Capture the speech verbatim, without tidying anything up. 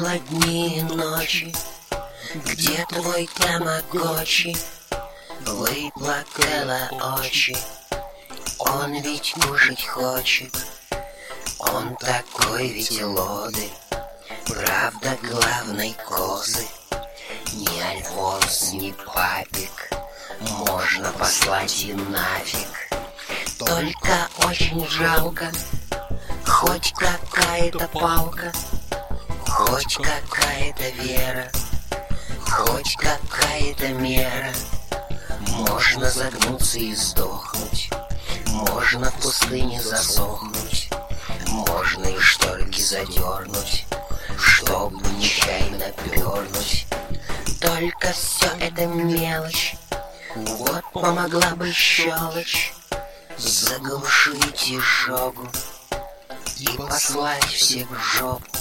холоднее ночи. Где твой тамагочи? Выплакала очи. Он ведь кушать хочет. Он такой ведь лодырь. Правда, главной козы ни Альфонс, ни папик. Можно послать и нафиг. Только очень жалко. Хоть какая-то палка, хоть какая-то вера, хоть какая-то мера. Можно загнуться и сдохнуть, можно в пустыне засохнуть, можно и шторки задернуть, чтобы нечаянно пернуть. Только все это мелочь, вот помогла бы щелочь заглушить изжогу и послать всех в жопу.